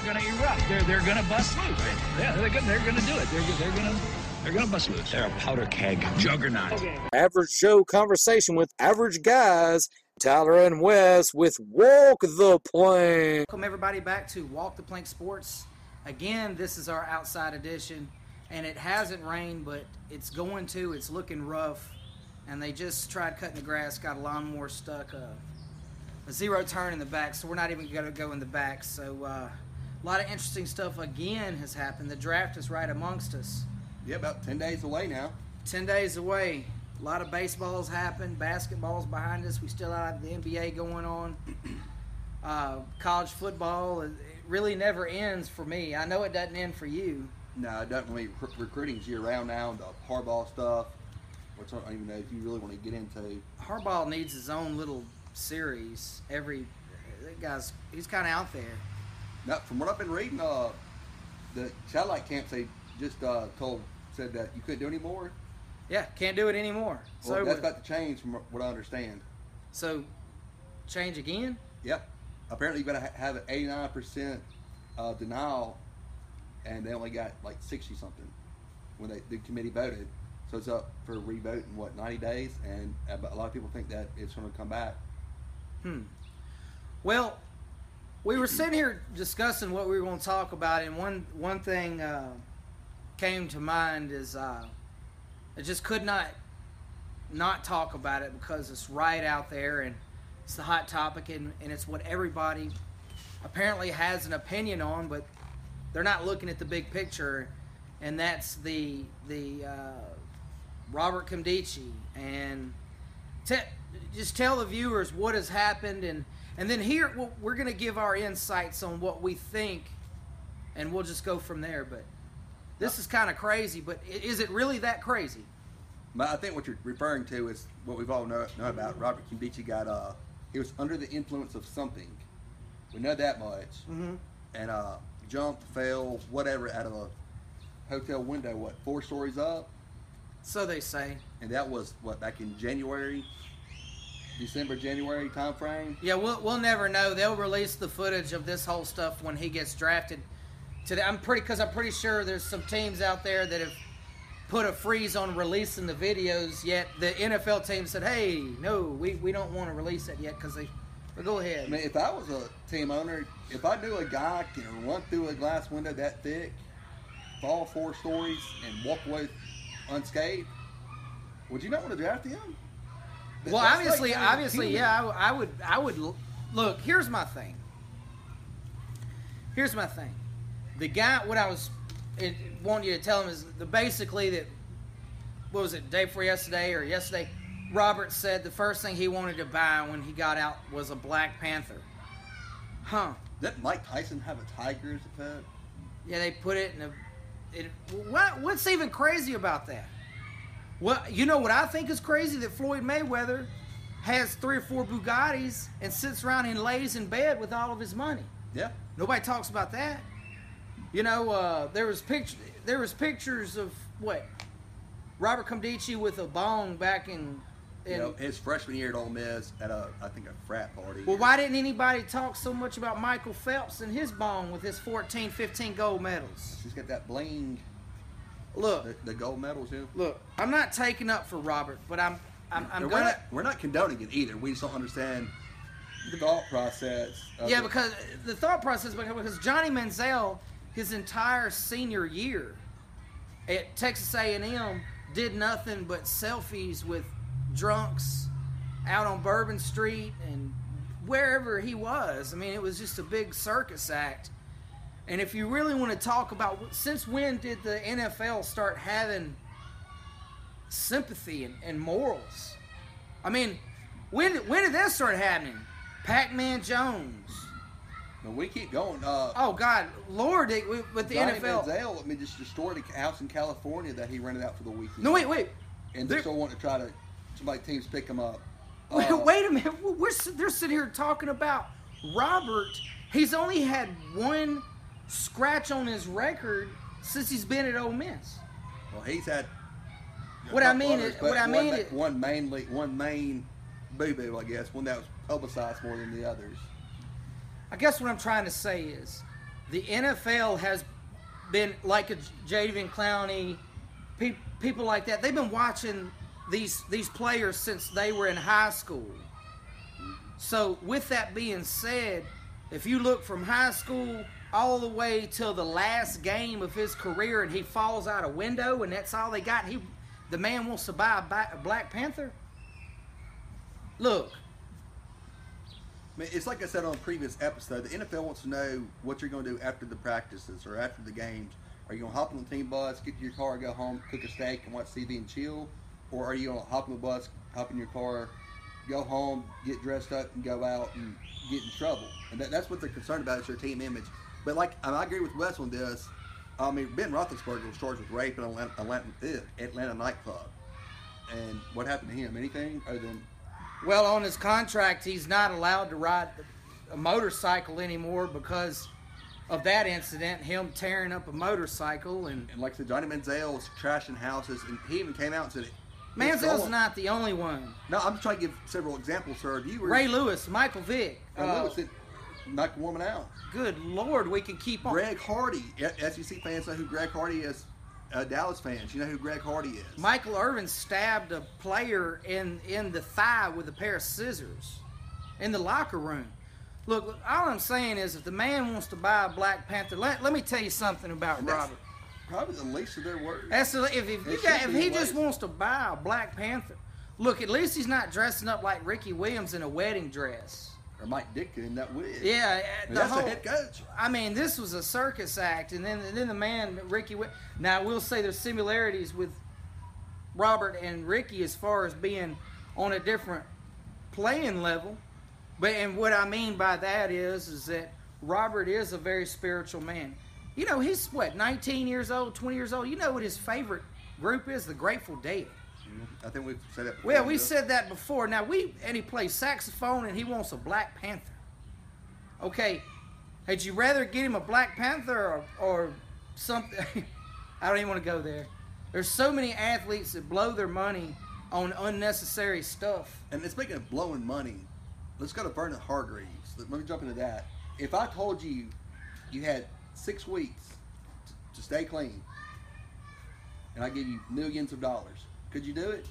going to erupt. They're going to bust loose. Yeah, they're going to do it. They're going to bust loose. They're a powder keg juggernaut. Okay. Average Joe conversation with average guys. Tyler and Wes with Walk the Plank. Welcome everybody back to Walk the Plank Sports. Again, this is our outside edition, and it hasn't rained, but it's going to. It's looking rough, and they just tried cutting the grass, got a lawnmower stuck, a zero turn in the back, so we're not even going to go in the back. So a lot of interesting stuff again has happened. The draft is right amongst us. Yeah, about 10 days away now. 10 days away. A lot of baseball's happened. Basketball's behind us. We still have the NBA going on. College football, it really never ends for me. I know it doesn't end for you. No, it doesn't. Recruiting's year-round now. The Harbaugh stuff, which I don't even know if you really want to get into. Harbaugh needs his own little series. That guy's, he's kind of out there. Now, from what I've been reading, the satellite camps, they just said that you couldn't do any more. Yeah, can't do it anymore. Well, so that's about to change from what I understand. So, change again? Yep. Apparently, you've got to have an 89% denial, and they only got like 60-something when the committee voted. So it's up for a revote in, 90 days? And a lot of people think that it's going to come back. Well, we were sitting here discussing what we were going to talk about, and one thing came to mind is I just could not talk about it because it's right out there and it's the hot topic and it's what everybody apparently has an opinion on, but they're not looking at the big picture, and that's the Robert Nkemdiche. And just tell the viewers what has happened, and then here we're going to give our insights on what we think, and we'll just go from there. But this is kind of crazy, but is it really that crazy? I think what you're referring to is what we've all know about. Robert Nkemdiche he was under the influence of something. We know that much. Mm-hmm. And jumped, fell, whatever, out of a hotel window, 4 stories up? So they say. And that was, back in December, January time frame? Yeah, we'll never know. They'll release the footage of this whole stuff when he gets drafted. I'm pretty sure there's some teams out there that have put a freeze on releasing the videos, yet the NFL team said, hey, no, we don't want to release it yet because but go ahead. I mean, if I was a team owner, if I knew a guy can run through a glass window that thick, fall 4 stories, and walk away unscathed, would you not want to draft him? Well, obviously, yeah, I would. Look, here's my thing. The guy, what I was wanting you to tell him is basically that, what was it, day before yesterday, Robert said the first thing he wanted to buy when he got out was a Black Panther. Huh. Didn't Mike Tyson have a tiger as a pet? Yeah, they put it in what's even crazy about that? Well, you know what I think is crazy? That Floyd Mayweather has 3 or 4 Bugattis and sits around and lays in bed with all of his money. Yeah. Nobody talks about that. You know, there was pictures of Robert Nkemdiche with a bong back in his freshman year at Ole Miss at I think a frat party. Well, why didn't anybody talk so much about Michael Phelps and his bong with his 14, 15 gold medals? He's got that bling. Look, the gold medals, yeah. Look, I'm not taking up for Robert, but we're not condoning it either. We just don't understand the thought process. Because the thought process, because Johnny Manziel, his entire senior year at Texas A&M, did nothing but selfies with drunks out on Bourbon Street and wherever he was. I mean, it was just a big circus act. And if you really want to talk about, since when did the NFL start having sympathy and morals? I mean, when did that start happening? Pac-Man Jones. No, we keep going. Oh God, Lord! With the Johnny NFL, Manziel, just destroyed a house in California that he rented out for the weekend. No, wait. And they still want to try to teams pick him up. Wait a minute. They're sitting here talking about Robert. He's only had 1 scratch on his record since he's been at Ole Miss. Well, he's had. One main boo-boo, I guess, one that was publicized more than the others. I guess what I'm trying to say is, the NFL has been like a Jadeveon Clowney, people like that. They've been watching these players since they were in high school. So with that being said, if you look from high school all the way till the last game of his career and he falls out a window and that's all they got, and the man wants to buy a Black Panther? Look. I mean, it's like I said on a previous episode, the NFL wants to know what you're going to do after the practices or after the games. Are you going to hop on the team bus, get to your car, go home, cook a steak, and watch TV and chill? Or are you going to hop on the bus, hop in your car, go home, get dressed up, and go out and get in trouble? And that's what they're concerned about, is your team image. But I agree with Wes on this. I mean, Ben Roethlisberger was charged with rape in an Atlanta nightclub. And what happened to him? Anything other than... Well, on his contract, he's not allowed to ride a motorcycle anymore because of that incident, him tearing up a motorcycle. And like I said, Johnny Manziel's trashing houses, and he even came out and said it. Manziel's not the only one. No, I'm trying to give several examples, sir. Ray Lewis, Michael Vick. Lewis knocked a woman out. Good Lord, we can keep on. Greg Hardy. SEC fans know who Greg Hardy is. Dallas fans, you know who Greg Hardy is. Michael Irvin stabbed a player in the thigh with a pair of scissors in the locker room. Look, all I'm saying is if the man wants to buy a Black Panther, let me tell you something about Robert. Probably the least of their words. If he just wants to buy a Black Panther, look, at least he's not dressing up like Ricky Williams in a wedding dress. Or Mike Ditka in that wig. Yeah, that's the head coach. I mean, this was a circus act, and then the man Ricky. Now I will say there's similarities with Robert and Ricky as far as being on a different playing level, and what I mean by that is that Robert is a very spiritual man. You know, he's 19 years old, 20 years old. You know what his favorite group is? The Grateful Dead. I think we've said that before. Well, we said that before. Now, and he plays saxophone, and he wants a Black Panther. Okay, had you rather get him a Black Panther or something? I don't even want to go there. There's so many athletes that blow their money on unnecessary stuff. And speaking of blowing money, let's go to Vernon Hargreaves. Let me jump into that. If I told you you had 6 weeks to stay clean, and I give you millions of dollars, could you do it?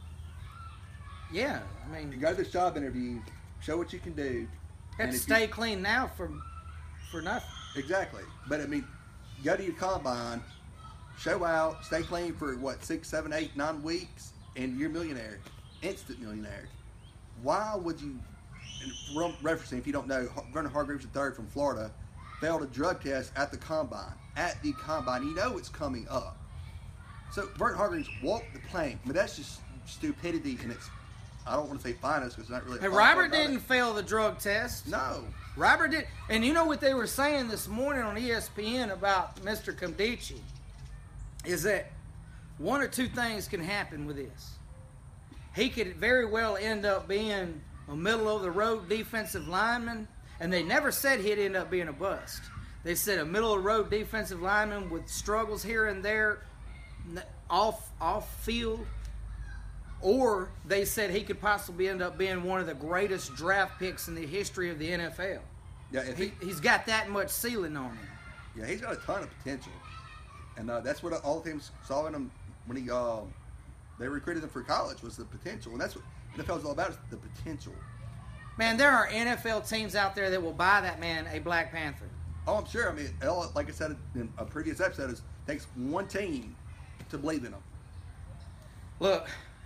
Yeah, I mean, you go to this job interview, show what you can do. Have to stay clean now for nothing. Exactly, but I mean, go to your combine, show out, stay clean for 6, 7, 8, 9 weeks, and you're a millionaire, instant millionaire. Why would you? And referencing, if you don't know, Vernon Hargreaves III from Florida failed a drug test at the combine. At the combine, you know it's coming up. So Vernon Hargreaves walked the plank. I mean, that's just stupidity, and I don't want to say finest because it's not really. Hey, Robert didn't fail the drug test. No. Robert did. And you know what they were saying this morning on ESPN about Mr. Kumdici is that one or two things can happen with this. He could very well end up being a middle-of-the-road defensive lineman, and they never said he'd end up being a bust. They said a middle-of-the-road defensive lineman with struggles here and there, off field, or they said he could possibly end up being one of the greatest draft picks in the history of the NFL. Yeah, he's got that much ceiling on him. Yeah, he's got a ton of potential, and that's what all the teams saw in him when they recruited him for college, was the potential, and that's what NFL is all about, is the potential. Man, there are NFL teams out there that will buy that man a Black Panther. Oh, I'm sure. I mean, like I said in a previous episode, it takes one team to believe in them. Look,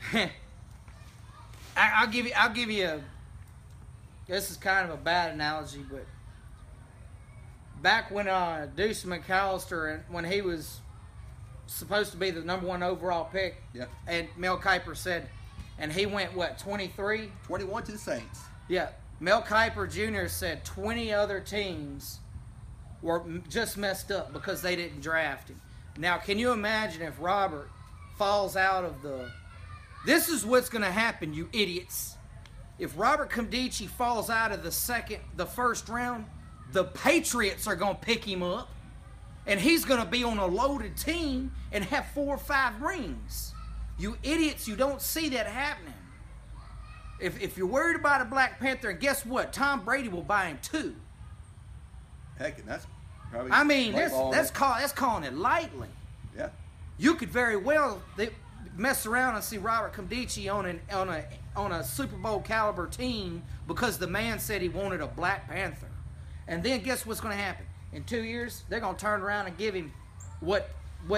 I'll give you this is kind of a bad analogy, but back when Deuce McAllister, when he was supposed to be the number 1 overall pick, yeah, and Mel Kiper said, and he went 23? 21 to the Saints. Yeah, Mel Kiper Jr. said 20 other teams were just messed up because they didn't draft him. Now, can you imagine if Robert falls out of the... This is what's going to happen, you idiots. If Robert Kumdici falls out of the first round, the Patriots are going to pick him up, and he's going to be on a loaded team and have 4 or 5 rings. You idiots, you don't see that happening. If you're worried about a Black Panther, and guess what? Tom Brady will buy him 2. Heck, and that's Probably I mean, blackballing that's it. calling it lightly. Yeah. You could very well mess around and see Robert Nkemdiche on a Super Bowl caliber team because the man said he wanted a Black Panther. And then guess what's going to happen? In 2 years, they're going to turn around and give him what's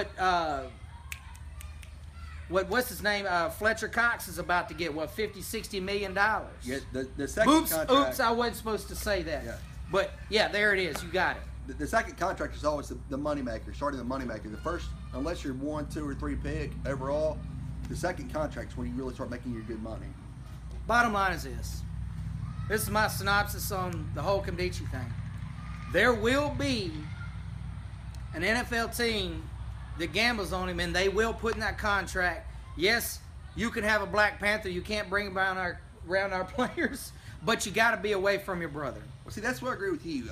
his name? Fletcher Cox is about to get, what, $50-60 million? Yeah, the second contract. Oops, I wasn't supposed to say that. Yeah. But, yeah, there it is. You got it. The second contract is always the moneymaker, starting the moneymaker. The first, unless you're 1, 2, or 3 pick overall, the second contract is when you really start making your good money. Bottom line is this. This is my synopsis on the whole Nkemdiche thing. There will be an NFL team that gambles on him, and they will put in that contract, yes, you can have a Black Panther, you can't bring him around our players, but you got to be away from your brother. Well, see, that's where I agree with you.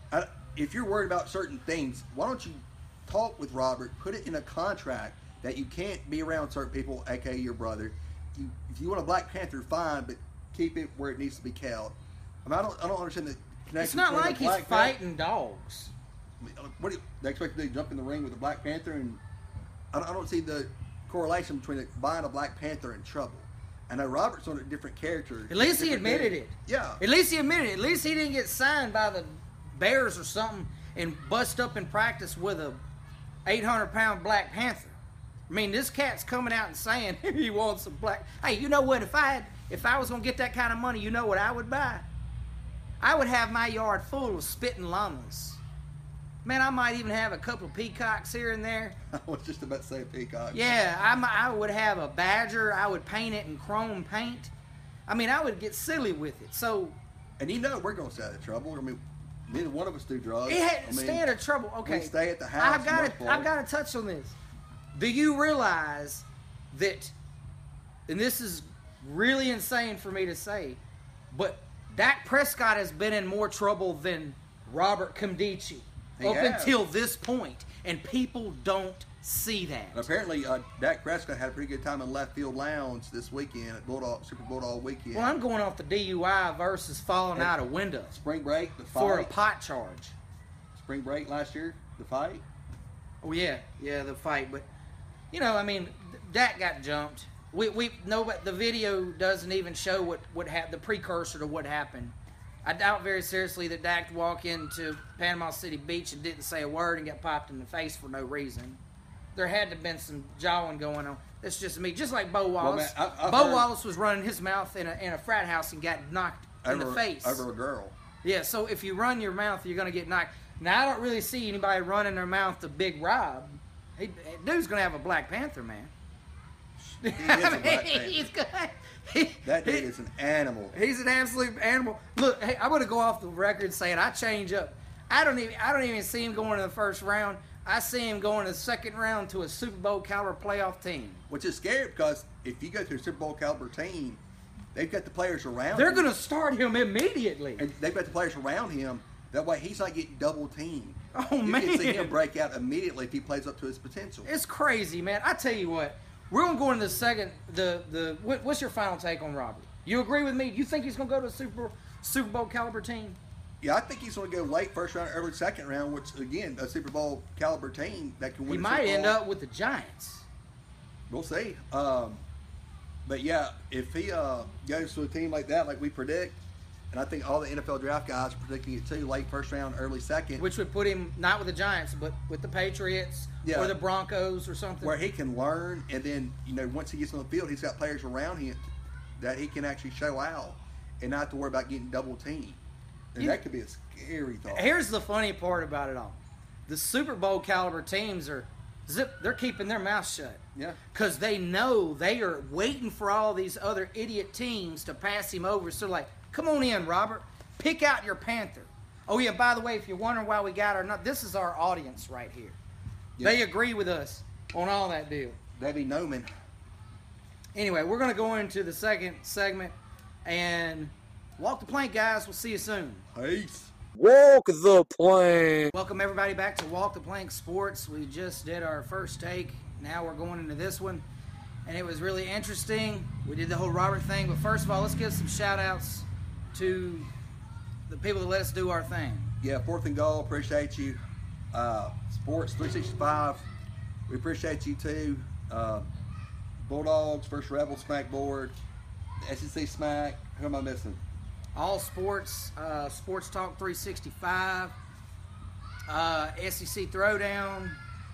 If you're worried about certain things, why don't you talk with Robert, put it in a contract that you can't be around certain people, aka your brother. If you want a Black Panther, fine, but keep it where it needs to be kept. I mean, I don't understand the connection. It's not between like a he's Black fighting dogs. What do they expect to do? Jump in the ring with a Black Panther? And I don't see the correlation between buying a Black Panther and trouble. I know Robert's on a different character. At least he admitted it. Yeah. At least he admitted it. At least he didn't get signed by the Bears or something and bust up in practice with a 800-pound Black Panther. I mean, this cat's coming out and saying he wants a black. Hey, you know what? If I was gonna get that kind of money, you know what I would buy? I would have my yard full of spitting llamas. Man, I might even have a couple of peacocks here and there. I was just about to say peacock. Yeah, I would have a badger. I would paint it in chrome paint. I mean, I would get silly with it. So, and you know we're gonna stay out of trouble. I mean, neither one of us do drugs. it had stay out of trouble. Okay, we stay at the house. I've got to touch on this. Do you realize that? And this is really insane for me to say, but Dak Prescott has been in more trouble than Robert Nkemdiche until this point, and people don't see that. And apparently, Dak Prescott had a pretty good time in left field lounge this weekend at Super Bulldog weekend. Well, I'm going off the DUI versus falling out a window. Spring break, the fight. For a pot charge. Spring break last year, the fight. Oh yeah, the fight. But you know, I mean, Dak got jumped. We know, but the video doesn't even show what happened, the precursor to what happened. I doubt very seriously that Dak walked into Panama City Beach and didn't say a word and got popped in the face for no reason. There had to have been some jawing going on. That's just me. Just like Bo Wallace. Well, man, Bo Wallace was running his mouth in a frat house and got knocked in the face. Over a girl. Yeah, so if you run your mouth, you're going to get knocked. Now, I don't really see anybody running their mouth to Big Rob. Dude's going to have a Black Panther, man. He is a Black Panther. That dude is an animal. He's an absolute animal. Look, hey, I'm going to go off the record saying I change up. I don't even see him going to the first round. I see him going to the second round to a Super Bowl caliber playoff team. Which is scary because if you go to a Super Bowl caliber team, they've got the players around They're him. going to start him immediately. And they've got the players around him. That way he's not getting double teamed. Oh, man. You can see him break out immediately if he plays up to his potential. It's crazy, man. I tell you what. We're going to go into the second. What's your final take on Robert? You agree with me? You think he's going to go to a Super Bowl caliber team? Yeah, I think he's going to go late first round, early second round, which, again, a Super Bowl caliber team that can win. He a might Super end Bowl. up with the Giants. We'll see. But, yeah, if he goes to a team like that, like we predict, and I think all the NFL draft guys are predicting it too, late first round, early second. Which would put him not with the Giants, but with the Patriots or the Broncos or something. Where he can learn, and then, once he gets on the field, he's got players around him that he can actually show out and not have to worry about getting double teamed. And that could be a scary thought. Here's the funny part about it all. The Super Bowl caliber teams they're keeping their mouth shut. Yeah. Because they know they are waiting for all these other idiot teams to pass him over. So like, come on in, Robert. Pick out your Panther. Oh, yeah, by the way, if you're wondering why we got this is our audience right here. Yeah. They agree with us on all that deal. Debbie Noman. Anyway, we're going to go into the second segment and walk the plank, guys. We'll see you soon. Peace. Walk the plank. Welcome, everybody, back to Walk the Plank Sports. We just did our first take. Now we're going into this one. And it was really interesting. We did the whole Robert thing. But first of all, let's give some shout-outs to the people that let us do our thing. Yeah, 4th and Goal. Appreciate you. Sports 365. We appreciate you too. Bulldogs, First Rebel, Smack Board, SEC Smack. Who am I missing? All Sports, Sports Talk 365, SEC Throwdown,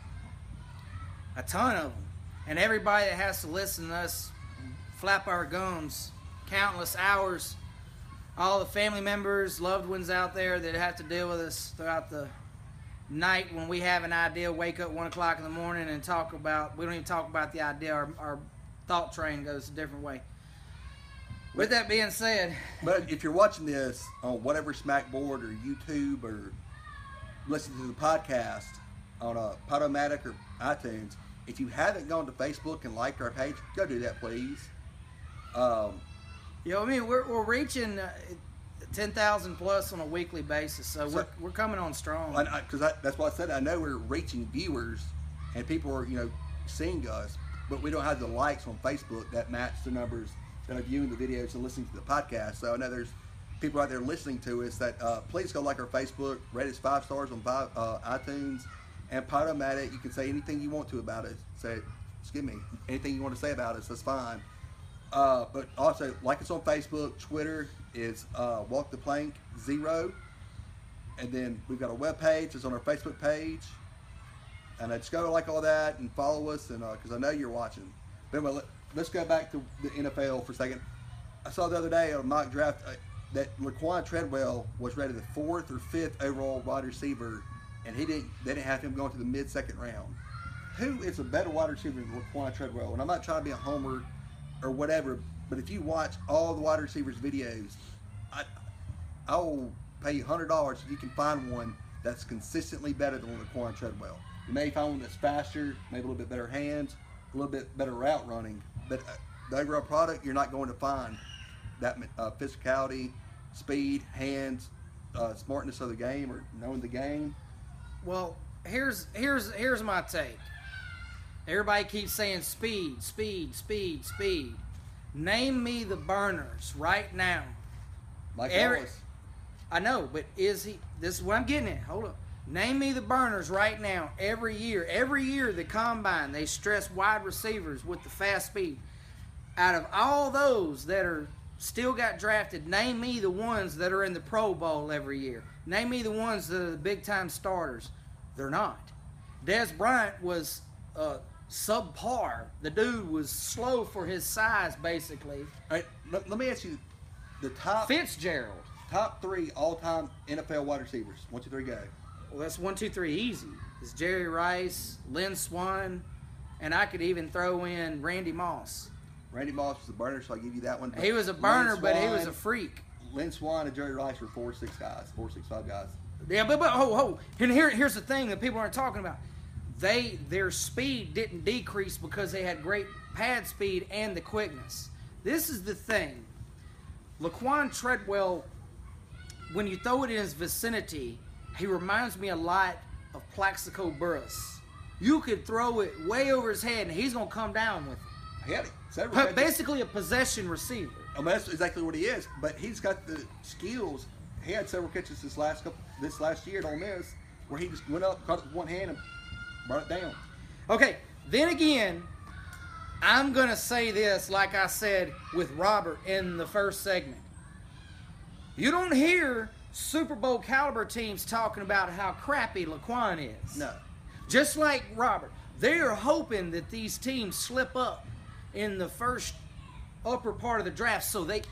a ton of them. And everybody that has to listen to us flap our gums countless hours. All the family members, loved ones out there that have to deal with us throughout the night when we have an idea, wake up 1 o'clock in the morning and talk about, we don't even talk about the idea, our thought train goes a different way. With that being said, but if you're watching this on whatever Smack Board or YouTube or listening to the podcast on Podomatic or iTunes, if you haven't gone to Facebook and liked our page, go do that, please. I mean, we're reaching 10,000 plus on a weekly basis, so we're coming on strong. Because that's what I said. I know we're reaching viewers and people are seeing us, but we don't have the likes on Facebook that match the numbers that are viewing the videos and listening to the podcast. So I know there's people out there listening to us that please go like our Facebook, rate us 5 stars on iTunes, and Podomatic. You can say anything you want to about us. Anything you want to say about us, that's fine. But also like us on Facebook. Twitter is Walk the Plank 0, and then we've got a webpage. It's on our Facebook page, and just go like all that and follow us, and because I know you're watching. But anyway, let's go back to the NFL for a second. I saw the other day on a mock draft that Laquan Treadwell was rated the 4th or 5th overall wide receiver, and they didn't have him going to the mid-second round. Who is a better wide receiver than Laquan Treadwell? And I'm not trying to be a homer or whatever, but if you watch all the wide receivers' videos, I will pay you $100 if you can find one that's consistently better than Laquan Treadwell. You may find one that's faster, maybe a little bit better hands, a little bit better route running, but the overall product, you're not going to find that physicality, speed, hands, smartness of the game or knowing the game. Well, here's my take. Everybody keeps saying speed, speed, speed, speed. Name me the burners right now. Mike Wallace. I know, but is he? This is what I'm getting at. Hold up. Name me the burners right now. Every year, the combine, they stress wide receivers with the fast speed. Out of all those that are still got drafted, name me the ones that are in the Pro Bowl every year. Name me the ones that are the big-time starters. They're not. Dez Bryant was subpar. The dude was slow for his size, basically. All right, let me ask you the top Fitzgerald. Top 3 all-time NFL wide receivers. 1, 2, 3, go. Well, that's 1, 2, 3 easy. It's Jerry Rice, Lynn Swann, and I could even throw in Randy Moss. Randy Moss was a burner, so I'll give you that one. He was a burner, but he was a freak. Lynn Swann and Jerry Rice were 4'6" guys, 4'6", 5 guys. Yeah, but and here's the thing that people aren't talking about. Their speed didn't decrease because they had great pad speed and the quickness. This is the thing. Laquan Treadwell, when you throw it in his vicinity, he reminds me a lot of Plaxico Burress. You could throw it way over his head, and he's going to come down with it. He had several catches. Basically a possession receiver. I mean, that's exactly what he is. But he's got the skills. He had several catches this last year at Ole Miss where he just went up, caught it with one hand, and brought it down. Okay, then again, I'm going to say this like I said with Robert in the first segment. You don't hear Super Bowl caliber teams talking about how crappy Laquan is. No. Just like Robert. They are hoping that these teams slip up in the first upper part of the draft so they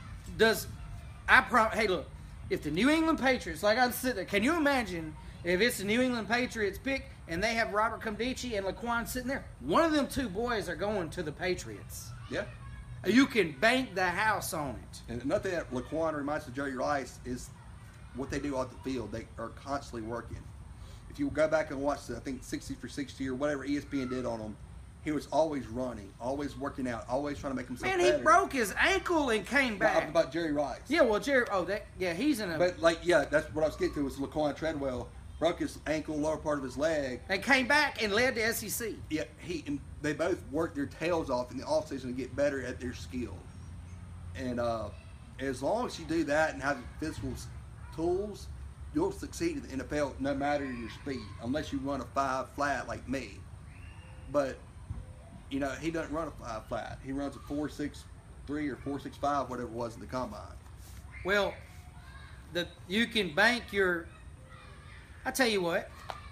hey look, if the New England Patriots, like I'm sitting there, can you imagine if it's the New England Patriots pick and they have Robert Nkemdiche and Laquan sitting there? One of them two boys are going to the Patriots. Yeah. You can bank the house on it. And another thing that Laquan reminds of Jerry Rice is what they do off the field. They are constantly working. If you go back and watch I think 60 for 60 or whatever ESPN did on him, he was always running, always working out, always trying to make himself better. Man, he broke his ankle and came back. I'm about Jerry Rice. Yeah, well, Jerry, he's in a... But, that's what I was getting to was Laquan Treadwell broke his ankle, lower part of his leg. And came back and led the SEC. Yeah, they both worked their tails off in the offseason to get better at their skill. And as long as you do that and have the physical tools, you'll succeed in the NFL no matter your speed, unless you run a 5 flat like me. But he doesn't run a 5 flat. He runs a 4.63 or 4.65, whatever it was in the combine. Well, you can bank your. I tell you what,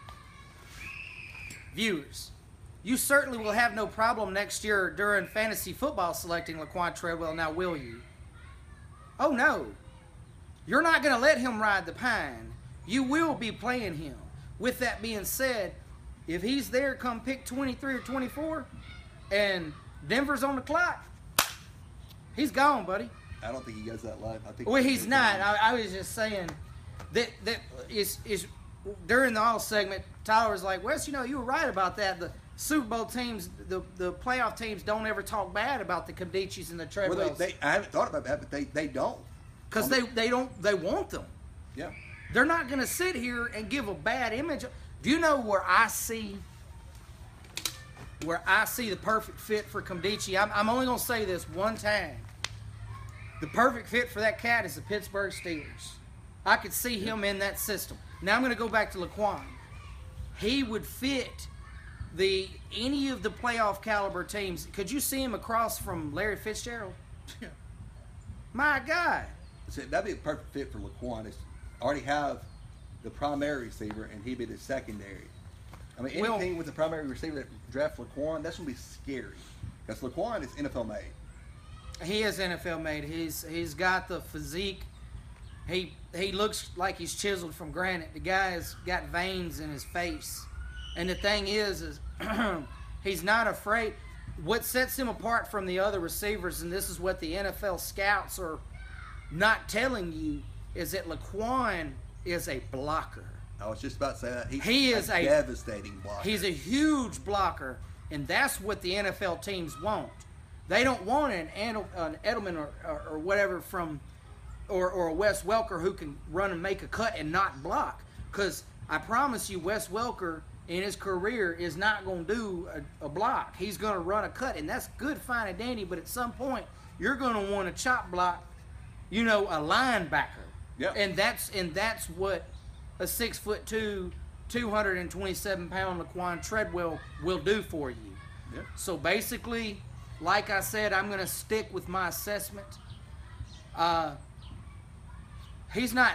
viewers, you certainly will have no problem next year during fantasy football selecting Laquan Treadwell. Now, will you? Oh no, you're not going to let him ride the pine. You will be playing him. With that being said, if he's there come pick 23 or 24, and Denver's on the clock, he's gone, buddy. I don't think he goes that low. I think. Well, he's not. I was just saying that is during the all segment, Tyler was like, Wes, you were right about that. The Super Bowl teams, the playoff teams don't ever talk bad about the Kamdichis and the Treadwells. Well, I haven't thought about that, but they don't. Because they want them. Yeah. They're not going to sit here and give a bad image. Do you know where I see the perfect fit for Kamdichi? I'm only going to say this one time. The perfect fit for that cat is the Pittsburgh Steelers. I could see him in that system. Now I'm going to go back to Laquan. He would fit any of the playoff caliber teams. Could you see him across from Larry Fitzgerald? My God. So that'd be a perfect fit for Laquan. Is already have the primary receiver, and he'd be the secondary. I mean, anything with the primary receiver that draft Laquan, that's going to be scary. Because Laquan is NFL made. He is NFL made. He's got the physique. He looks like he's chiseled from granite. The guy has got veins in his face. And the thing is he's not afraid. What sets him apart from the other receivers, and this is what the NFL scouts are not telling you, is that Laquan is a blocker. I was just about to say that. He is a devastating blocker. He's a huge blocker, and that's what the NFL teams want. They don't want an Edelman or whatever or a Wes Welker who can run and make a cut and not block. Because I promise you, Wes Welker in his career is not going to do a block. He's going to run a cut, and that's good, fine, and dandy. But at some point, you're going to want a chop block, a linebacker. Yeah. And that's what a 6'2", 227-pound Laquan Treadwell will do for you. Yeah. So basically, like I said, I'm going to stick with my assessment. He's not.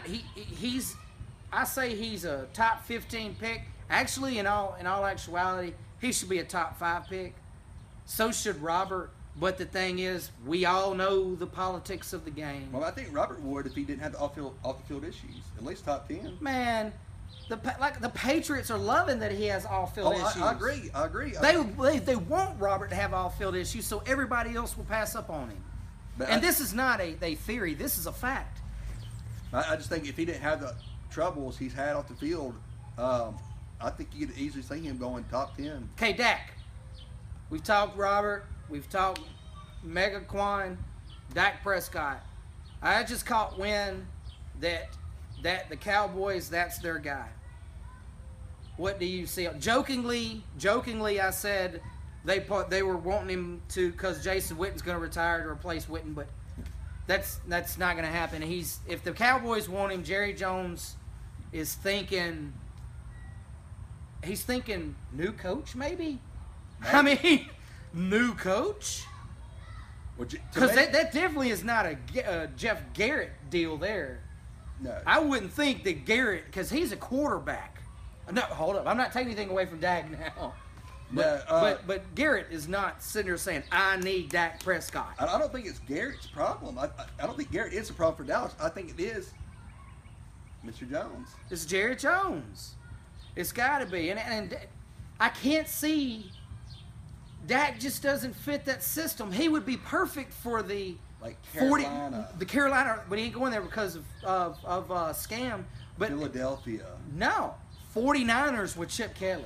I say he's a top 15 pick. Actually, in all actuality, he should be a top 5 pick. So should Robert. But the thing is, we all know the politics of the game. Well, I think Robert would if he didn't have the off the field issues. At least top 10. Man, the Patriots are loving that he has off-field issues. I agree. They want Robert to have off-field issues, so everybody else will pass up on him. But this is not a theory. This is a fact. I just think if he didn't have the troubles he's had off the field, I think you could easily see him going top 10. Okay, Dak. We've talked Robert. We've talked Megaquan, Dak Prescott. I just caught wind that the Cowboys, that's their guy. What do you see? Jokingly, I said they were wanting him to because Jason Witten's going to retire to replace Witten, but that's not going to happen. If the Cowboys want him, Jerry Jones is thinking. He's thinking new coach, maybe. I mean, new coach. Because that definitely is not a Jeff Garrett deal there. No. I wouldn't think that Garrett, because he's a quarterback. No, hold up. I'm not taking anything away from Dak now. But Garrett is not sitting there saying, I need Dak Prescott. I don't think it's Garrett's problem. I don't think Garrett is a problem for Dallas. I think it is Mr. Jones. It's Jerry Jones. It's got to be. And I can't see Dak just doesn't fit that system. He would be perfect for the Carolina. Carolina, but he ain't going there because of scam. But Philadelphia. No. 49ers with Chip Kelly.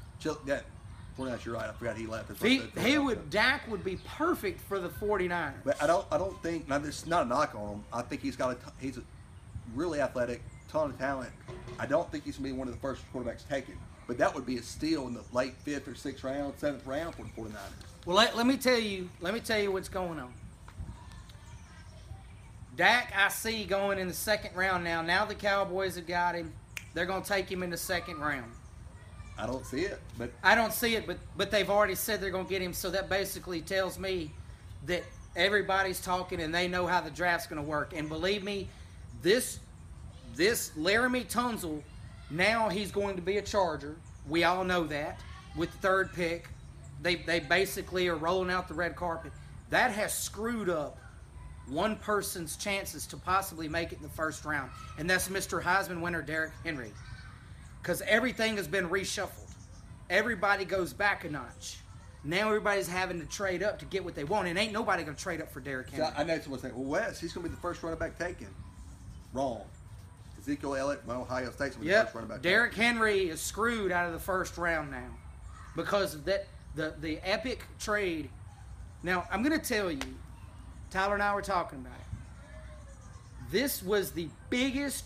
49ers, you're right. I forgot he left. Dak would be perfect for the 49ers. But I don't think, now this is not a knock on him. I think he's a really athletic, ton of talent. I don't think he's going to be one of the first quarterbacks taken. But that would be a steal in the late 5th or 6th round, 7th round for the 49ers. Well, let me tell you what's going on. Dak, I see going in the second round now. Now the Cowboys have got him. They're going to take him in the second round. I don't see it, but I don't see it, but they've already said they're going to get him, so that basically tells me that everybody's talking and they know how the draft's going to work. And believe me, this Laramie Tunsil, now he's going to be a Charger. We all know that. With the third pick, they basically are rolling out the red carpet. That has screwed up one person's chances to possibly make it in the first round, and that's Mr. Heisman winner Derrick Henry. Because everything has been reshuffled. Everybody goes back a notch. Now everybody's having to trade up to get what they want, and ain't nobody going to trade up for Derrick Henry. So I know someone's saying, well, Wes, he's going to be the first running back taken. Wrong. Ezekiel Elliott from Ohio State's going to be the first running back Derrick taken. Henry is screwed out of the first round now because of that the epic trade. Now, I'm going to tell you, Tyler and I were talking about it. This was the biggest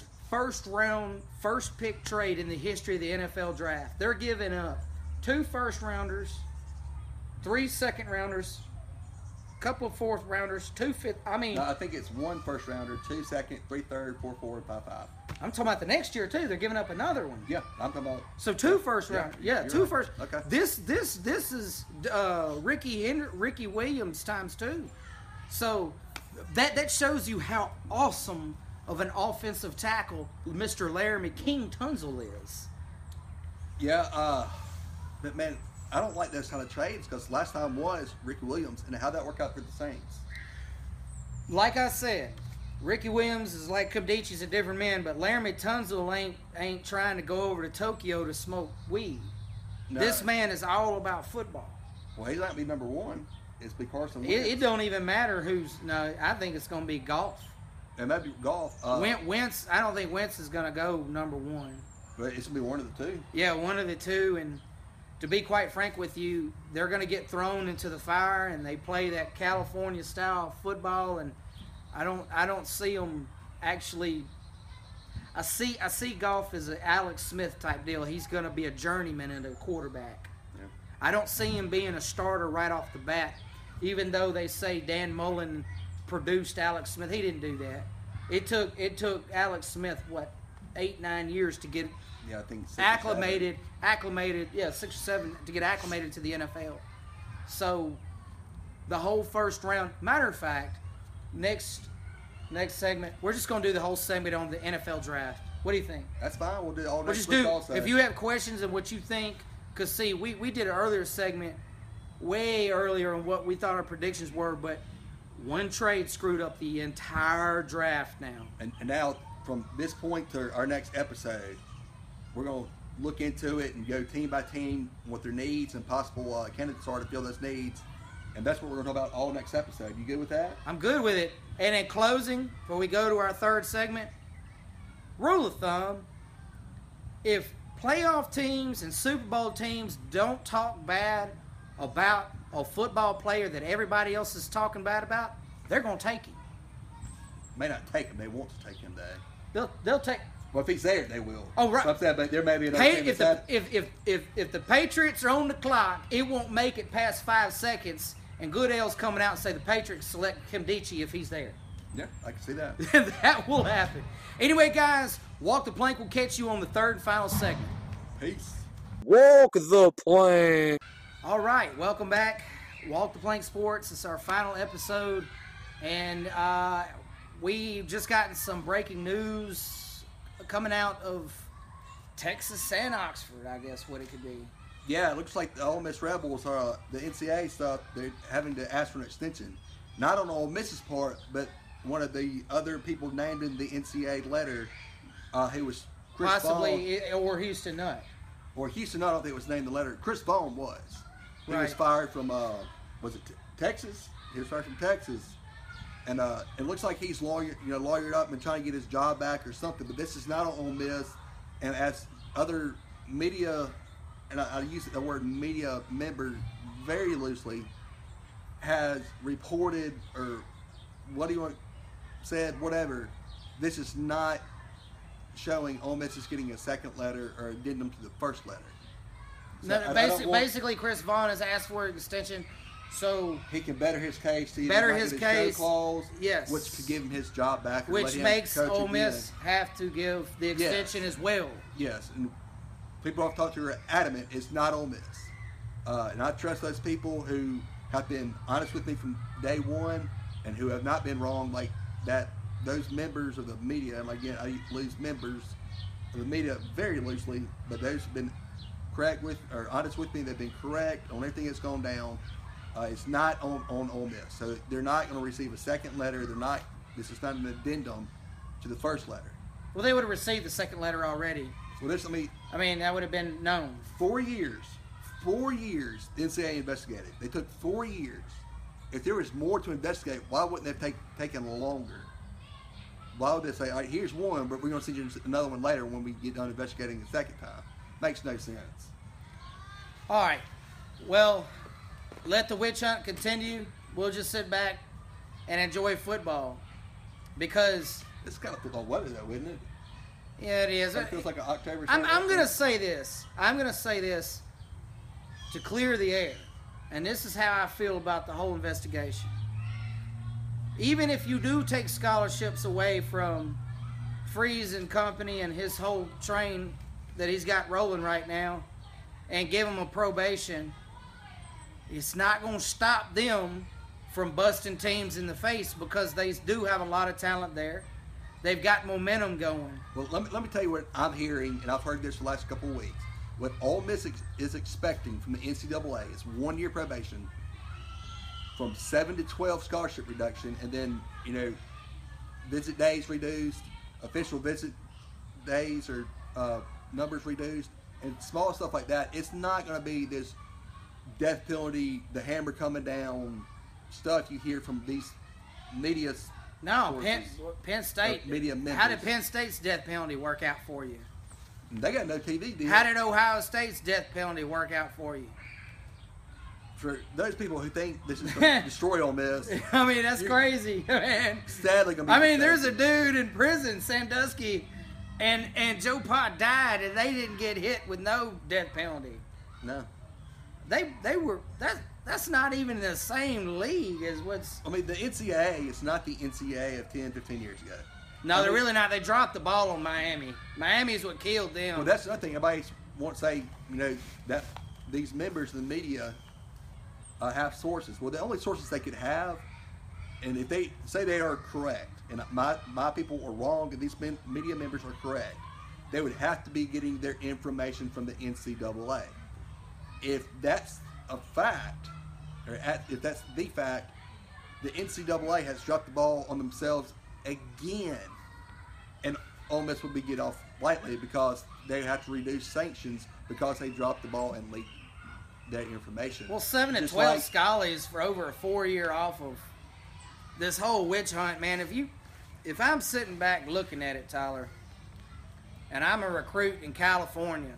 first pick trade in the history of the NFL draft. They're giving up 2 first-rounders, 3 second-rounders, a couple of fourth-rounders, 2 fifth. I mean, No, I think it's 1 first-rounder, 2 second, 3 third, 4 forward, 5 5. I'm talking about the next year too. They're giving up another one. Yeah, I'm talking about. So 2 first-rounders. Yeah, you're 2 right. first. Okay. This is Ricky Williams times 2. So that shows you how awesome of an offensive tackle Mr. Laramie King Tunsil is. Yeah, but man, I don't like those kind of trades because last time was Ricky Williams, and how'd that work out for the Saints? Like I said, Ricky Williams is like Kabdichi's a different man, but Laramie Tunsil ain't trying to go over to Tokyo to smoke weed. No. This man is all about football. Well, he's not going to be number 1. It's be Carson Wentz. It don't even matter who's. No, I think it's going to be golf. And maybe golf. Wentz. I don't think Wentz is going to go number 1. But it's going to be one of the 2. Yeah, one of the 2. And to be quite frank with you, they're going to get thrown into the fire, and they play that California style football. And I don't see them actually. I see golf as an Alex Smith type deal. He's going to be a journeyman and a quarterback. Yeah. I don't see him being a starter right off the bat, even though they say Dan Mullen produced Alex Smith. He didn't do that. It took Alex Smith 8-9 years to get Yeah, I think 6 or acclimated. Yeah, 6 or 7 to get acclimated to the NFL. So the whole first round. Matter of fact, next segment, we're just going to do the whole segment on the NFL draft. What do you think? That's fine. We'll do all We'll next just week do. also. If you have questions on what you think, because see, we did an earlier segment way earlier on what we thought our predictions were, but one trade screwed up the entire draft now. And now, from this point to our next episode, we're going to look into it and go team by team, what their needs and possible candidates are to fill those needs. And that's what we're going to talk about all next episode. You good with that? I'm good with it. And in closing, before we go to our third segment, rule of thumb, if playoff teams and Super Bowl teams don't talk bad about a football player that everybody else is talking bad about, they're going to take him. May not take him. They want to take him, though. They'll take. Well, if he's there, they will. Oh, right. So I'm saying, but there may be another Hey, team if that's if the Patriots are on the clock, it won't make it past 5 seconds, and Goodell's coming out and say the Patriots select Kimdichie if he's there. Yeah, I can see that. That will happen. Anyway, guys, Walk the Plank will catch you on the third and final segment. Peace. Walk the plank. All right, welcome back. Walk the Plank Sports. It's our final episode, and we've just gotten some breaking news coming out of Texas and Oxford, I guess what it could be. Yeah, it looks like the Ole Miss Rebels are the NCAA stuff. They're having to ask for an extension, not on Ole Miss's part, but one of the other people named in the NCAA letter, who was Chris Possibly, Vaughn, or Houston Nutt. or Houston. I don't think it was named in the letter. Chris Vaughn was. He was Right. fired from was it Texas? He was fired from Texas, and it looks like he's lawyered up and trying to get his job back or something. But this is not on Ole Miss, and as other media, and I use the word media member very loosely, has reported or what do you want said, whatever, this is not showing Ole Miss is getting a second letter or addendum to the first letter. So No, I don't want- basically, Chris Vaughn has asked for an extension So he can better his case. To better either his make it case, show clause, yes. which could give him his job back, or which let him makes coach Ole again. Miss have to give the extension as well. Yes, and people I've talked to are adamant it's not Ole Miss. And I trust those people who have been honest with me from day one and who have not been wrong like that. Those members of the media, and again, I use members of the media very loosely, but those have been correct with or honest with me. They've been correct on everything that's gone down. It's not on Ole Miss, so they're not going to receive a second letter. They're not. This is not an addendum to the first letter. Well, they would have received the second letter already. Well, this, I mean, that would have been known. 4 years. 4 years the NCAA investigated. They took 4 years. If there was more to investigate, why wouldn't they have taken longer? Why would they say, all right, here's one, but we're going to send you another one later when we get done investigating the second time? Makes no sense. All right. Well, let the witch hunt continue. We'll just sit back and enjoy football. Because... It's kind of football weather, though, isn't it? Yeah, it is. It feels like an October. I'm going to say this. I'm going to say this to clear the air. And this is how I feel about the whole investigation. Even if you do take scholarships away from Freeze and company and his whole train that he's got rolling right now and give him a probation, it's not going to stop them from busting teams in the face because they do have a lot of talent there. They've got momentum going. Well, let me tell you what I'm hearing, and I've heard this the last couple of weeks. What Ole Miss is expecting from the NCAA is 1 year probation, from 7 to 12 scholarship reduction, and then, visit days reduced, official visit days or numbers reduced, and small stuff like that. It's not going to be this death penalty, the hammer coming down stuff you hear from these media. No, Penn State. Media members. How did Penn State's death penalty work out for you? They got no TV deal. How did Ohio State's death penalty work out for you? For those people who think this is going to destroy Ole Miss, I mean, that's crazy, man. Sadly, going to be. I mean, there's a dude in prison, Sandusky, and Joe Pott died, and they didn't get hit with no death penalty. No. They were that's not even the same league as what's. I mean, the NCAA is not the NCAA of 10, 15 years ago. No, they're really not. They dropped the ball on Miami. Miami's what killed them. Well, that's another thing. Everybody won't say, that these members of the media have sources. Well, the only sources they could have, and if they say they are correct, and my people are wrong, and these media members are correct, they would have to be getting their information from the NCAA. If that's a fact, or if that's the fact, the NCAA has dropped the ball on themselves again, and Ole Miss would be get off lightly because they have to reduce sanctions because they dropped the ball and leaked that information. Well, 7 to 12 schollies for over a 4-year off of this whole witch hunt, man. If I'm sitting back looking at it, Tyler, and I'm a recruit in California,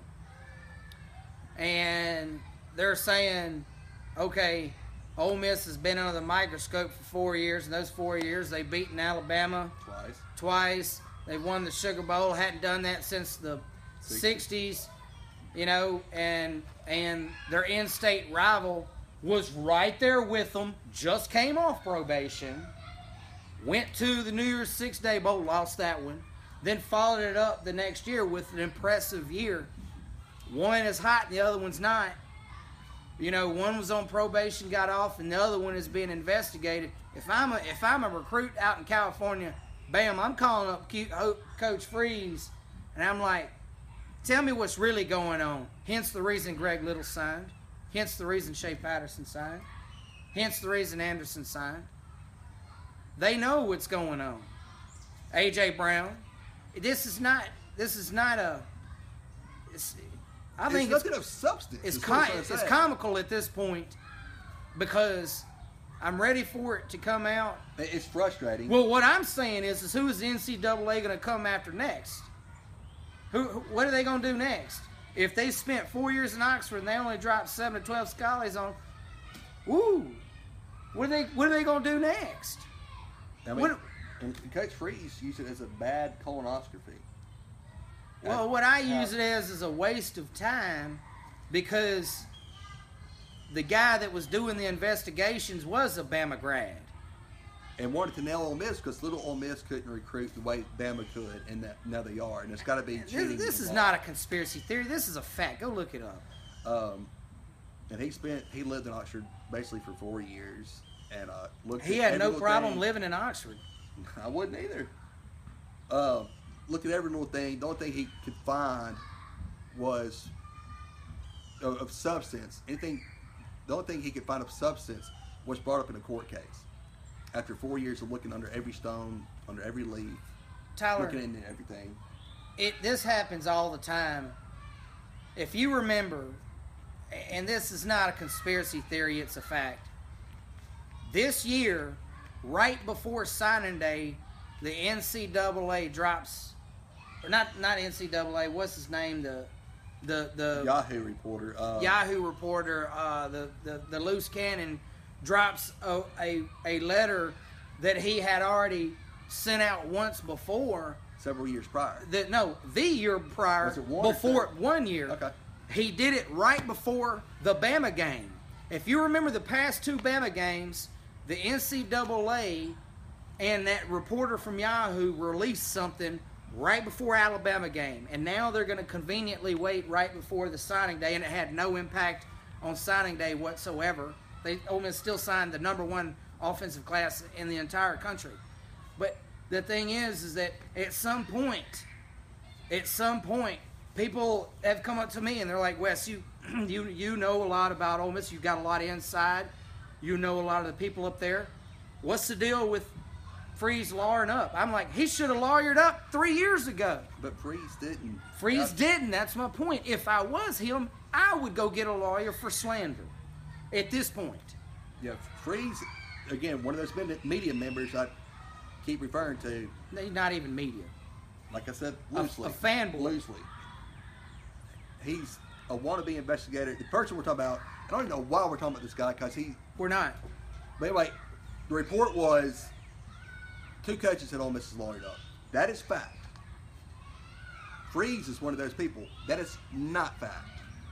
and they're saying, okay, Ole Miss has been under the microscope for 4 years. In those 4 years, they've beaten Alabama twice. They've won the Sugar Bowl. Hadn't done that since the 60s, and their in-state rival was right there with them, just came off probation, went to the New Year's Six-Day Bowl, lost that one, then followed it up the next year with an impressive year. One is hot and the other one's not. One was on probation, got off, and the other one is being investigated. If I'm a recruit out in California, bam, I'm calling up Coach Freeze, and I'm like, tell me what's really going on. Hence the reason Greg Little signed. Hence the reason Shea Patterson signed. Hence the reason Anderson signed. They know what's going on. A.J. Brown. This is not a... I think it's nothing of substance. It's comical at this point because I'm ready for it to come out. It's frustrating. Well, what I'm saying is who is the NCAA going to come after next? What are they going to do next? If they spent 4 years in Oxford and they only dropped 7 to 12 schollies on, what are they going to do next? I mean, and Coach Freeze used it as a bad colonoscopy. Well, what I use it as is a waste of time because the guy that was doing the investigations was a Bama grad. And wanted to nail Ole Miss because little Ole Miss couldn't recruit the way Bama could, and that now they are, and it's got to be cheating. This is not a conspiracy theory. This is a fact. Go look it up. And he lived in Oxford basically for 4 years, and looked. He at had every no little problem thing. living in Oxford. I wouldn't either. Looked at every little thing. The only thing he could find was of substance. The only thing he could find of substance was brought up in a court case. After 4 years of looking under every stone, under every leaf, Tyler, looking into everything. This happens all the time. If you remember, and this is not a conspiracy theory, it's a fact. This year, right before signing day, the NCAA drops, or not NCAA. What's his name? The Yahoo reporter. Yahoo reporter. The loose cannon drops a letter that he had already sent out once before. Several years prior. The year prior. Was it one or before two? 1 year. Okay. He did it right before the Bama game. If you remember the past 2 Bama games, the NCAA and that reporter from Yahoo released something right before Alabama game. And now they're going to conveniently wait right before the signing day, and it had no impact on signing day whatsoever. Ole Miss still signed the #1 offensive class in the entire country. But the thing is that at some point, people have come up to me and they're like, Wes, you know a lot about Ole Miss. You've got a lot of inside. You know a lot of the people up there. What's the deal with Freeze lawyering up? I'm like, he should have lawyered up 3 years ago. But Freeze didn't. Freeze didn't. That's my point. If I was him, I would go get a lawyer for slander at this point. Yeah, Freeze, again, one of those media members I keep referring to. He's not even media. Like I said, loosely. A fanboy. Loosely. He's a wannabe investigator. The person we're talking about, I don't even know why we're talking about this guy, because We're not. But anyway, the report was 2 coaches at Ole Miss is lawyered up. That is fact. Freeze is one of those people. That is not fact.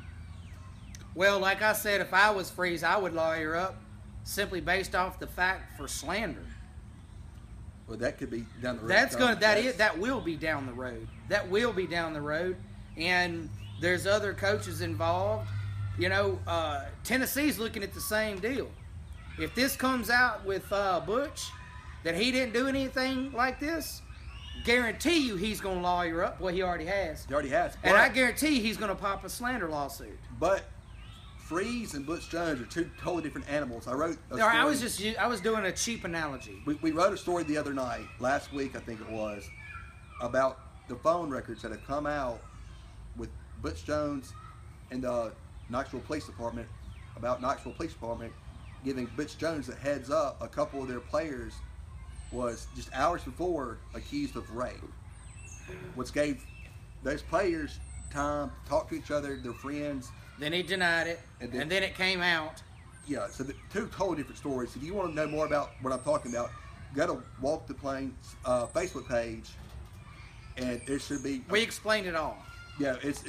Well, like I said, if I was Freeze, I would lawyer up simply based off the fact for slander. Well, that could be down the road. That will be down the road. That will be down the road. And there's other coaches involved. You know, Tennessee's looking at the same deal. If this comes out with Butch, that he didn't do anything like this, guarantee you he's going to lawyer up. Well, he already has. He already has. And I guarantee he's going to pop a slander lawsuit. But Freeze and Butch Jones are 2 totally different animals. I wrote a story. I was doing a cheap analogy. We wrote a story the other night, last week I think it was, about the phone records that have come out with Butch Jones and the Knoxville Police Department, about Knoxville Police Department giving Butch Jones a heads up. A couple of their players was just hours before accused of rape, which gave those players time to talk to each other, their friends. Then he denied it, and then it came out. Yeah, so 2 totally different stories. If you want to know more about what I'm talking about, go to Walk the Plane Facebook page, and it should be. We explained it all. Yeah, it's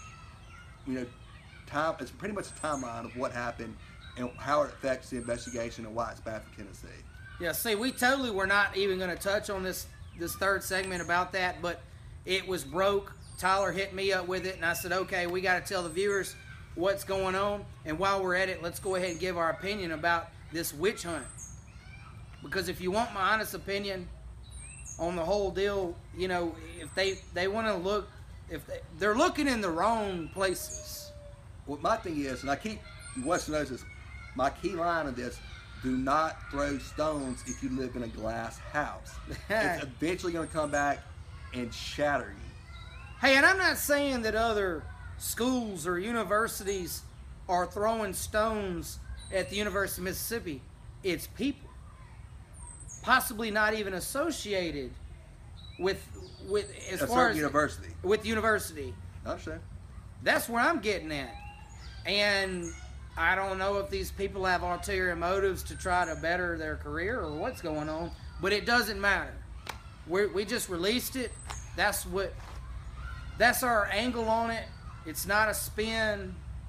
time. It's pretty much a timeline of what happened and how it affects the investigation and why it's bad for Tennessee. Yeah, see, we totally were not even going to touch on this 3rd segment about that, but it was broke. Tyler hit me up with it, and I said, okay, we got to tell the viewers what's going on. And while we're at it, let's go ahead and give our opinion about this witch hunt. Because if you want my honest opinion on the whole deal, you know, if they want to look, they're looking in the wrong places. Well, my thing is, and Wes knows this, my key line of this, do not throw stones if you live in a glass house. It's eventually going to come back and shatter you. Hey, and I'm not saying that other schools or universities are throwing stones at the University of Mississippi. It's people, possibly not even associated with as a far as university. With the university. I understand. That's where I'm getting at, and I don't know if these people have ulterior motives to try to better their career or what's going on, but it doesn't matter. We just released it. That's our angle on it. It's not a spin.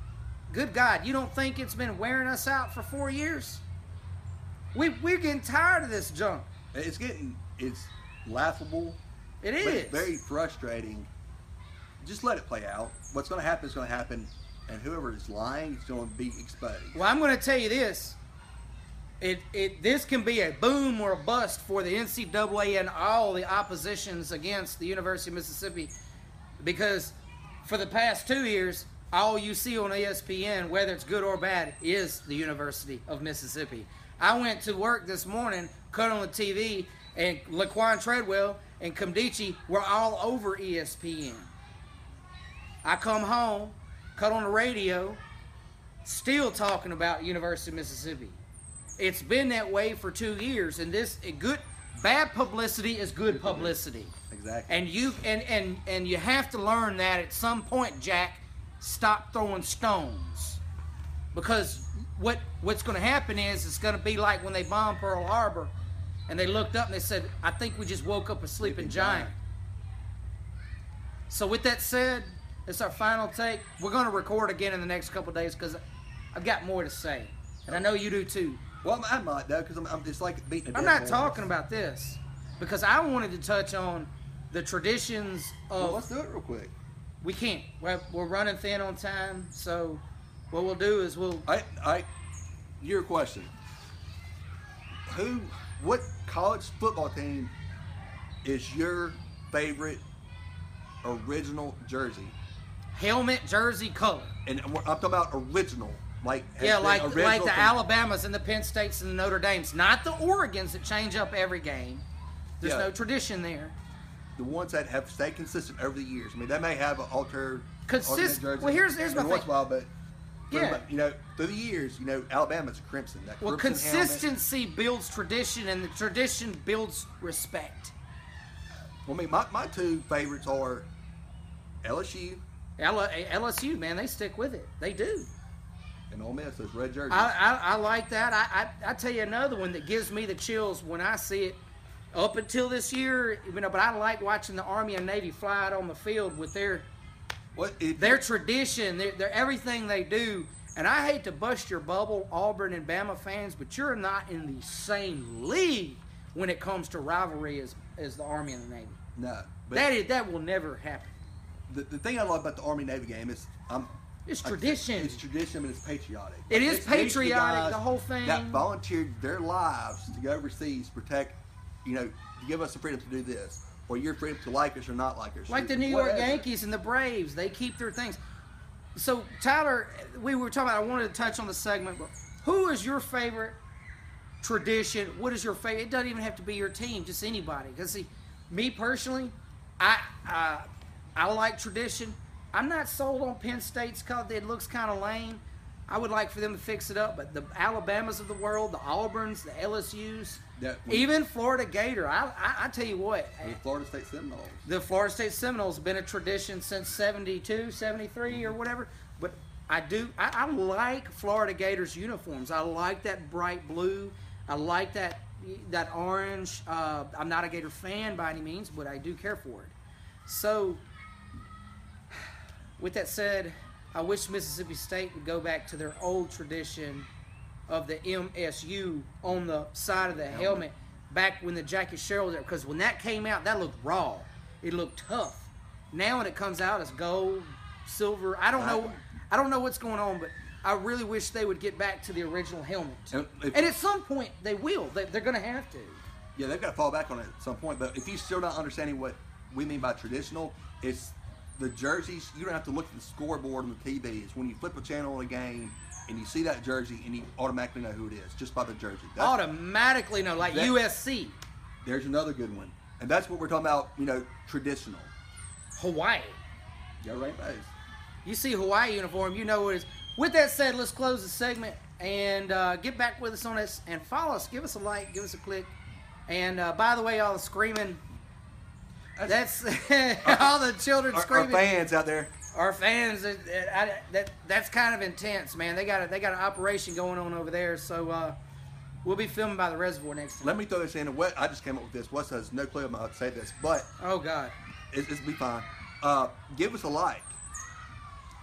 good God, you don't think it's been wearing us out for 4 years? We're getting tired of this junk. It's laughable. It but is. It's very frustrating. Just let it play out. What's going to happen is going to happen, and whoever is lying is going to be exposed. Well, I'm going to tell you this. This can be a boom or a bust for the NCAA and all the oppositions against the University of Mississippi, because for the past 2 years, all you see on ESPN, whether it's good or bad, is the University of Mississippi. I went to work this morning, cut on the TV, and Laquan Treadwell and Kumdici were all over ESPN. I come home, cut on the radio, still talking about University of Mississippi. It's been that way for 2 years, and bad publicity is good publicity. Exactly. And you have to learn that at some point, Jack. Stop throwing stones, because what's going to happen is it's going to be like when they bombed Pearl Harbor, and they looked up and they said, "I think we just woke up a sleeping giant." So with that said, it's our final take. We're going to record again in the next couple of days because I've got more to say, and I know you do too. Well, I might though, because I'm just like beating a dead I'm not horse. talking about this because I wanted to touch on the traditions of. Well, let's do it real quick. We can't. We're running thin on time, so what we'll do is Your question. What college football team is your favorite original jersey? Helmet, jersey, color. And I'm talking about original. Like the Alabamas and the Penn States and the Notre Dames. Not the Oregons that change up every game. There's no tradition there. The ones that have stayed consistent over the years. I mean, they may have an alternate jersey. Well, here's my thing. Once in a while, but Yeah. through the years, Alabama's crimson. That Well, crimson consistency builds tradition, and the tradition builds respect. Well, I mean, my two favorites are LSU LSU, man, they stick with it. They do. and Ole Miss. Those red jerseys. I like that. I tell you another one that gives me the chills when I see it. Up until this year, but I like watching the Army and Navy fly out on the field with their tradition, their everything they do. And I hate to bust your bubble, Auburn and Bama fans, but you're not in the same league when it comes to rivalry as the Army and the Navy. No, but That will never happen. The thing I love about the Army Navy game is It's tradition. It's tradition, but it's patriotic. It is It's these patriotic, guys the whole thing. That volunteered their lives to go overseas, protect, to give us the freedom to do this, or your freedom to like us or not like us. Like the New York whatever. Yankees and the Braves, they keep their things. So, Tyler, we were talking about, I wanted to touch on the segment, but who is your favorite tradition? What is your favorite? It doesn't even have to be your team, just anybody. Because, see, me personally, I like tradition. I'm not sold on Penn State's because it looks kind of lame. I would like for them to fix it up, but the Alabamas of the world, the Auburns, the LSUs, even Florida Gator. I tell you what. The Florida State Seminoles. The Florida State Seminoles have been a tradition since 72, 73 or whatever. But I like Florida Gators uniforms. I like that bright blue. I like that orange. I'm not a Gator fan by any means, but I do care for it. So, with that said, I wish Mississippi State would go back to their old tradition of the MSU on the side of the helmet back when the Jackie Sherrill was there. Because when that came out, that looked raw. It looked tough. Now when it comes out, it's gold, silver. I don't know what's going on, but I really wish they would get back to the original helmet. And at some point, they will. They're going to have to. Yeah, they've got to fall back on it at some point. But if you're still not understanding what we mean by traditional, it's the jerseys. You don't have to look at the scoreboard on the TV. It's when you flip a channel in a game and you see that jersey and you automatically know who it is just by the jersey. Automatically know, like USC. There's another good one. And that's what we're talking about, traditional. Hawaii. Yeah, rainbows. You see Hawaii uniform, you know what it is. With that said, let's close the segment and get back with us on this and follow us. Give us a like, give us a click. And by the way, all the screaming, that's all the children screaming. Our fans out there. Our fans, that's kind of intense, man. They got an operation going on over there, so we'll be filming by the reservoir next time. Let me throw this in. I just came up with this. Wes has no clue I'm about to say this, but oh God, it'll be fine. Give us a like,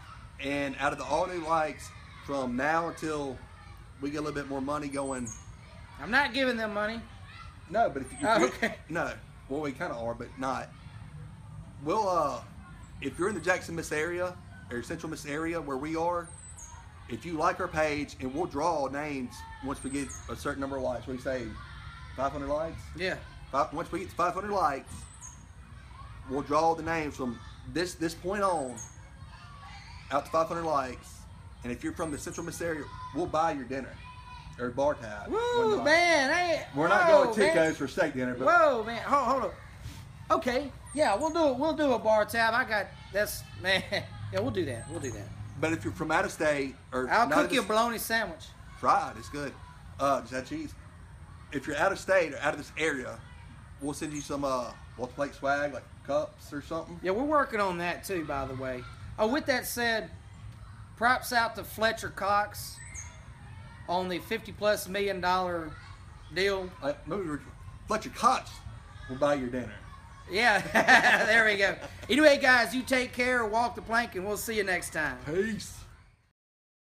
And out of the all new lights, from now until we get a little bit more money going. I'm not giving them money. No, but if you okay. No, well we kind of are, but not. We'll if you're in the Jackson, Miss area or Central Miss area where we are, if you like our page, and we'll draw names once we get a certain number of likes. What do you say? 500 likes? Yeah. Once we get to 500 likes, we'll draw the names from this point on out to 500 likes. And if you're from the Central Miss area, we'll buy your dinner or bar tab. Woo, man! Hey, We're not going to Tico's for steak dinner. But whoa, man! Hold up. Okay, yeah, we'll do it. We'll do a bar tab. Man. Yeah, we'll do that. We'll do that. But if you're from out of state or I'll not cook you a bologna sandwich. fried, it's good. Just add cheese. If you're out of state or out of this area, we'll send you some multi-plate swag like cups or something. Yeah, we're working on that too, by the way. Oh, with that said, props out to Fletcher Cox on the $50+ million deal. Fletcher Cox will buy your dinner. Yeah, there we go. Anyway, guys, you take care, walk the plank, and we'll see you next time. Peace.